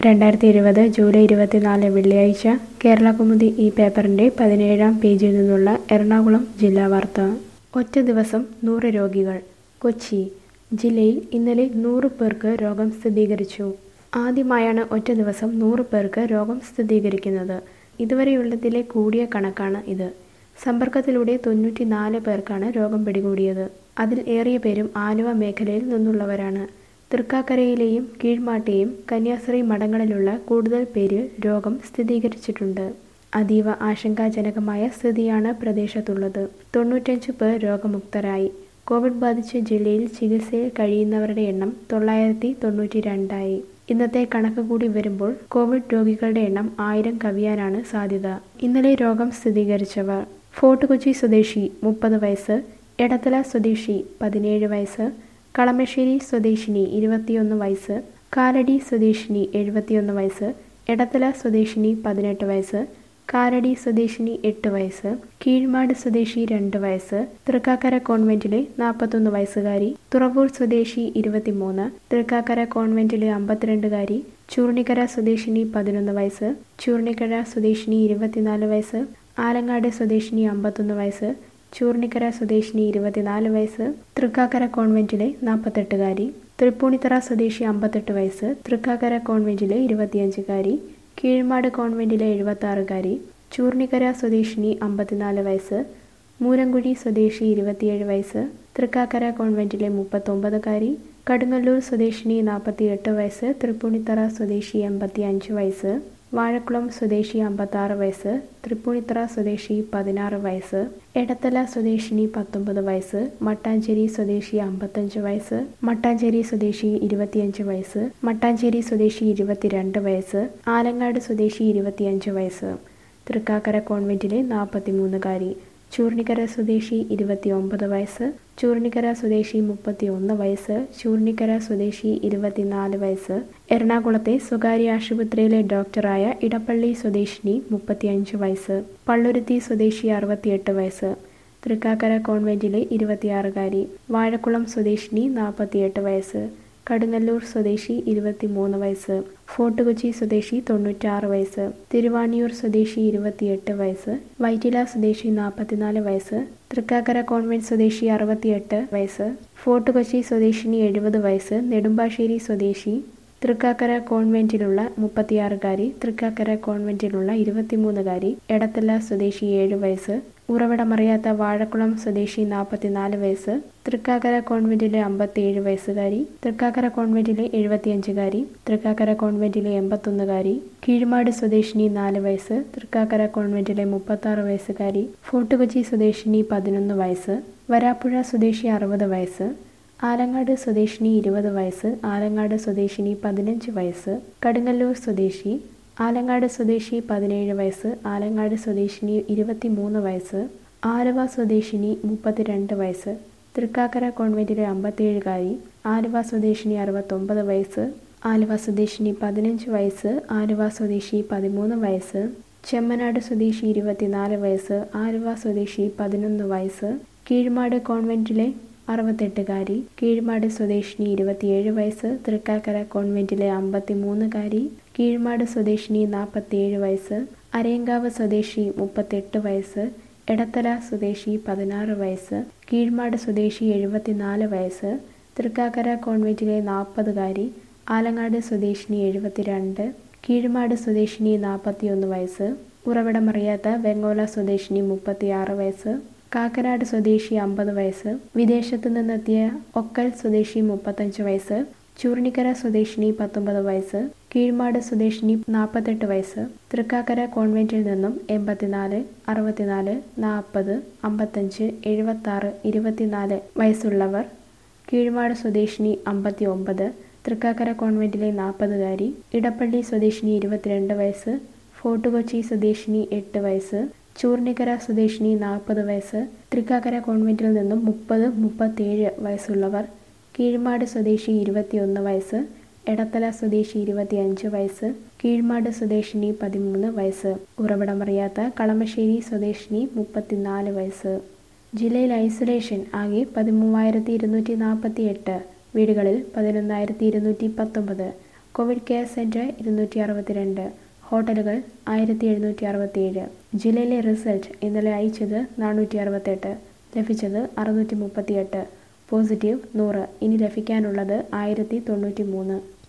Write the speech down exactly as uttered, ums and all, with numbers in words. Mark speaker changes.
Speaker 1: രണ്ടായിരത്തി ഇരുപത് ജൂലൈ ഇരുപത്തിനാല് വെള്ളിയാഴ്ച കേരളകൗമുദി ഈ പേപ്പറിന്റെ പതിനേഴാം പേജിൽ നിന്നുള്ള എറണാകുളം ജില്ലാ വാർത്ത. ഒറ്റ ദിവസം നൂറ് രോഗികൾ. കൊച്ചി ജില്ലയിൽ ഇന്നലെ നൂറ് പേർക്ക് രോഗം സ്ഥിരീകരിച്ചു. ആദ്യമായാണ് ഒറ്റ ദിവസം നൂറ് പേർക്ക് രോഗം സ്ഥിരീകരിക്കുന്നത്. ഇതുവരെയുള്ളതിലെ കൂടിയ കണക്കാണ് ഇത്. സമ്പർക്കത്തിലൂടെ തൊണ്ണൂറ്റിനാല് പേർക്കാണ് രോഗം പിടികൂടിയത്. അതിൽ ഏറിയ പേരും ആലുവ മേഖലയിൽ നിന്നുള്ളവരാണ്. തൃക്കാക്കരയിലെയും കീഴ്മാട്ടിയും കന്യാസ്ത്രീ മഠങ്ങളിലുള്ള കൂടുതൽ പേരിൽ രോഗം സ്ഥിരീകരിച്ചിട്ടുണ്ട്. അതീവ ആശങ്കാജനകമായ സ്ഥിതിയാണ് പ്രദേശത്തുള്ളത്. തൊണ്ണൂറ്റഞ്ച് പേർ രോഗമുക്തരായി. കോവിഡ് ബാധിച്ച് ജില്ലയിൽ ചികിത്സയിൽ കഴിയുന്നവരുടെ എണ്ണം തൊള്ളായിരത്തി തൊണ്ണൂറ്റി രണ്ടായി. ഇന്നത്തെ കണക്ക് കൂടി വരുമ്പോൾ കോവിഡ് രോഗികളുടെ എണ്ണം ആയിരം കവിയാനാണ് സാധ്യത. ഇന്നലെ രോഗം സ്ഥിരീകരിച്ചവർ: ഫോർട്ട് കൊച്ചി സ്വദേശി മുപ്പത് വയസ്സ്, എടത്തല സ്വദേശി പതിനേഴ് വയസ്സ്, കളമശ്ശേരി സ്വദേശിനി ഇരുപത്തിയൊന്ന് വയസ്സ്, കാലടി സ്വദേശിനി എഴുപത്തിയൊന്ന് വയസ്സ്, എടത്തല സ്വദേശിനി പതിനെട്ട് വയസ്സ്, കാലടി സ്വദേശിനി എട്ട് വയസ്സ്, കീഴ്മാട് സ്വദേശി രണ്ട് വയസ്സ്, തൃക്കാക്കര കോൺവെന്റിലെ നാൽപ്പത്തൊന്ന് വയസ്സുകാരി, തുറവൂർ സ്വദേശി ഇരുപത്തിമൂന്ന്, തൃക്കാക്കര കോൺവെന്റിലെ അമ്പത്തിരണ്ടുകാരി, ചൂർണിക്കര സ്വദേശിനി പതിനൊന്ന് വയസ്സ്, ചൂർണിക്കര സ്വദേശിനി ഇരുപത്തിനാല് വയസ്സ്, ആലങ്ങാട് സ്വദേശിനി അമ്പത്തൊന്ന് വയസ്സ്, ചൂർണിക്കര സ്വദേശിനി ഇരുപത്തിനാല് വയസ്സ്, തൃക്കാക്കര കോൺവെന്റിലെ നാൽപ്പത്തെട്ടുകാരി, തൃപ്പൂണിത്തറ സ്വദേശി അമ്പത്തെട്ട് വയസ്സ്, തൃക്കാക്കര കോൺവെന്റിലെ ഇരുപത്തിയഞ്ചുകാരി, കീഴ്മാട് കോൺവെന്റിലെ എഴുപത്താറുകാരി, ചൂർണിക്കര സ്വദേശിനി അമ്പത്തിനാല് വയസ്സ്, മൂരംകുഴി സ്വദേശി ഇരുപത്തിയേഴ് വയസ്സ്, തൃക്കാക്കര കോൺവെന്റിലെ മുപ്പത്തൊമ്പതുകാരി, കടുങ്ങല്ലൂർ സ്വദേശിനി നാൽപ്പത്തിയെട്ട് വയസ്സ്, തൃപ്പൂണിത്തറ സ്വദേശി എൺപത്തി അഞ്ച് വയസ്സ്, വാഴക്കുളം സ്വദേശി അമ്പത്താറ് വയസ്സ്, തൃപ്പൂണിത്തറ സ്വദേശി പതിനാറ് വയസ്സ്, എടത്തല സ്വദേശിനി പത്തൊമ്പത് വയസ്സ്, മട്ടാഞ്ചേരി സ്വദേശി അമ്പത്തഞ്ച് വയസ്സ്, മട്ടാഞ്ചേരി സ്വദേശി ഇരുപത്തിയഞ്ച് വയസ്സ്, മട്ടാഞ്ചേരി സ്വദേശി ഇരുപത്തിരണ്ട് വയസ്സ്, ആലങ്ങാട് സ്വദേശി ഇരുപത്തിയഞ്ച് വയസ്സ്, തൃക്കാക്കര കോൺവെന്റിലെ നാൽപ്പത്തിമൂന്നുകാരി, ചൂർണിക്കര സ്വദേശി ഇരുപത്തിയൊമ്പത് വയസ്സ്, ചൂർണിക്കര സ്വദേശി മുപ്പത്തി ഒന്ന് വയസ്സ്, ചൂർണിക്കര സ്വദേശി ഇരുപത്തിനാല് വയസ്സ്, എറണാകുളത്തെ സ്വകാര്യ ആശുപത്രിയിലെ ഡോക്ടറായ ഇടപ്പള്ളി സ്വദേശിനി മുപ്പത്തിയഞ്ച് വയസ്സ്, പള്ളുരുത്തി സ്വദേശി അറുപത്തിയെട്ട് വയസ്സ്, തൃക്കാക്കര കോൺവെന്റിലെ ഇരുപത്തിയാറുകാരി, വാഴക്കുളം സ്വദേശിനി നാൽപ്പത്തിയെട്ട് വയസ്സ്, കടുങ്ങല്ലൂർ സ്വദേശി ഇരുപത്തിമൂന്ന് വയസ്സ്, ഫോർട്ട് കൊച്ചി സ്വദേശി തൊണ്ണൂറ്റാറ് വയസ്സ്, തിരുവാണിയൂർ സ്വദേശി ഇരുപത്തിയെട്ട് വയസ്സ്, വൈറ്റില സ്വദേശി നാൽപ്പത്തിനാല് വയസ്സ്, തൃക്കാക്കര കോൺവെന്റ് സ്വദേശി അറുപത്തിയെട്ട് വയസ്സ്, ഫോർട്ട് കൊച്ചി സ്വദേശിനി എഴുപത് വയസ്സ്, നെടുമ്പാശ്ശേരി സ്വദേശി, തൃക്കാക്കര കോൺവെന്റിലുള്ള മുപ്പത്തിയാറുകാരി, തൃക്കാക്കര കോൺവെന്റിലുള്ള ഇരുപത്തിമൂന്നുകാരി, എടത്തല സ്വദേശി ഏഴ് വയസ്സ്, ഉറവിടമറിയാത്ത വാഴക്കുളം സ്വദേശി നാൽപ്പത്തിനാല് വയസ്സ്, തൃക്കാക്കര കോൺവെന്റിലെ അമ്പത്തിയേഴ് വയസ്സുകാരി, തൃക്കാക്കര കോൺവെന്റിലെ എഴുപത്തിയഞ്ചുകാരി, തൃക്കാക്കര കോൺവെന്റിലെ എൺപത്തൊന്നുകാരി, കീഴ്മാട് സ്വദേശിനി നാല് വയസ്സ്, തൃക്കാക്കര കോൺവെന്റിലെ മുപ്പത്താറ് വയസ്സുകാരി, ഫോർട്ട് കൊച്ചി സ്വദേശിനി പതിനൊന്ന് വയസ്സ്, വരാപ്പുഴ സ്വദേശി അറുപത് വയസ്സ്, ആലങ്ങാട് സ്വദേശിനി ഇരുപത് വയസ്സ്, ആലങ്ങാട് സ്വദേശിനി പതിനഞ്ച് വയസ്സ്, കടുങ്ങല്ലൂർ സ്വദേശി, ആലങ്ങാട് സ്വദേശി പതിനേഴ് വയസ്സ്, ആലങ്ങാട് സ്വദേശിനി ഇരുപത്തിമൂന്ന് വയസ്സ്, ആലുവ സ്വദേശിനി മുപ്പത്തിരണ്ട് വയസ്സ്, തൃക്കാക്കര കോൺവെന്റിലെ അമ്പത്തിയേഴുകാരി, ആലുവ സ്വദേശിനി അറുപത്തൊമ്പത് വയസ്സ്, ആലുവ സ്വദേശിനി പതിനഞ്ച് വയസ്സ്, ആലുവ സ്വദേശി പതിമൂന്ന് വയസ്സ്, ചെമ്മനാട് സ്വദേശി ഇരുപത്തിനാല് വയസ്സ്, ആലുവ സ്വദേശി പതിനൊന്ന് വയസ്സ്, കീഴ്മാട് കോൺവെന്റിലെ അറുപത്തെട്ടുകാരി, കീഴ്മാട് സ്വദേശിനി ഇരുപത്തിയേഴ് വയസ്സ്, തൃക്കാക്കര കോൺവെന്റിലെ അമ്പത്തിമൂന്നുകാരി, കീഴ്മാട് സ്വദേശിനി നാൽപ്പത്തിയേഴ് വയസ്സ്, അരയങ്കാവ് സ്വദേശി മുപ്പത്തെട്ട് വയസ്സ്, എടത്തല സ്വദേശി പതിനാറ് വയസ്സ്, കീഴ്മാട് സ്വദേശി എഴുപത്തിനാല് വയസ്സ്, തൃക്കാക്കര കോൺവെന്റിലെ നാൽപ്പതുകാരി, ആലങ്ങാട് സ്വദേശിനി എഴുപത്തിരണ്ട്, കീഴ്മാട് സ്വദേശിനി നാൽപ്പത്തിയൊന്ന് വയസ്സ്, ഉറവിടമറിയാത്ത വെങ്ങോല സ്വദേശിനി മുപ്പത്തിയാറ് വയസ്സ്, കാക്കനാട് സ്വദേശി അമ്പത് വയസ്സ്, വിദേശത്തു നിന്നെത്തിയ ഒക്കൽ സ്വദേശി മുപ്പത്തഞ്ച് വയസ്സ്, ചൂർണിക്കര സ്വദേശിനി പത്തൊമ്പത് വയസ്സ്, കീഴ്മാട് സ്വദേശിനി നാൽപ്പത്തെട്ട് വയസ്സ്, തൃക്കാക്കര കോൺവെന്റിൽ നിന്നും എൺപത്തിനാല്, അറുപത്തിനാല്, നാൽപ്പത്, അമ്പത്തഞ്ച്, എഴുപത്താറ്, ഇരുപത്തിനാല് വയസ്സുള്ളവർ, കീഴ്മാട് സ്വദേശിനി അമ്പത്തി ഒമ്പത്, തൃക്കാക്കര കോൺവെന്റിലെ നാൽപ്പതുകാരി, ഇടപ്പള്ളി സ്വദേശിനി ഇരുപത്തിരണ്ട് വയസ്സ്, ഫോർട്ട് കൊച്ചി സ്വദേശിനി എട്ട് വയസ്സ്, ചൂർണിക്കര സ്വദേശിനി നാൽപ്പത് വയസ്സ്, തൃക്കാക്കര കോൺവെന്റിൽ നിന്നും മുപ്പത്, മുപ്പത്തേഴ് വയസ്സുള്ളവർ, കീഴ്മാട് സ്വദേശി ഇരുപത്തിയൊന്ന് വയസ്സ്, എടത്തല സ്വദേശി ഇരുപത്തിയഞ്ച് വയസ്സ്, കീഴ്മാട് സ്വദേശിനി പതിമൂന്ന് വയസ്സ്, ഉറവിടമറിയാത്ത കളമശ്ശേരി സ്വദേശിനി മുപ്പത്തിനാല് വയസ്സ്. ജില്ലയിൽ ഐസൊലേഷൻ ആകെ പതിമൂവായിരത്തി ഇരുന്നൂറ്റി നാൽപ്പത്തി എട്ട്, വീടുകളിൽ പതിനൊന്നായിരത്തി ഇരുന്നൂറ്റി പത്തൊമ്പത്, കോവിഡ് കെയർ സെൻറ്റർ ഇരുന്നൂറ്റി അറുപത്തിരണ്ട്, ഹോട്ടലുകൾ ആയിരത്തി എഴുന്നൂറ്റി അറുപത്തിയേഴ്. ജില്ലയിലെ റിസൾട്ട് ഇന്നലെ അയച്ചത് നാനൂറ്റി അറുപത്തെട്ട്, ലഭിച്ചത് അറുന്നൂറ്റി മുപ്പത്തിയെട്ട്. പോസിറ്റീവ് നൂറ്, ഇനി ലഭിക്കാനുള്ളത് ആയിരത്തി തൊണ്ണൂറ്റി മൂന്ന്.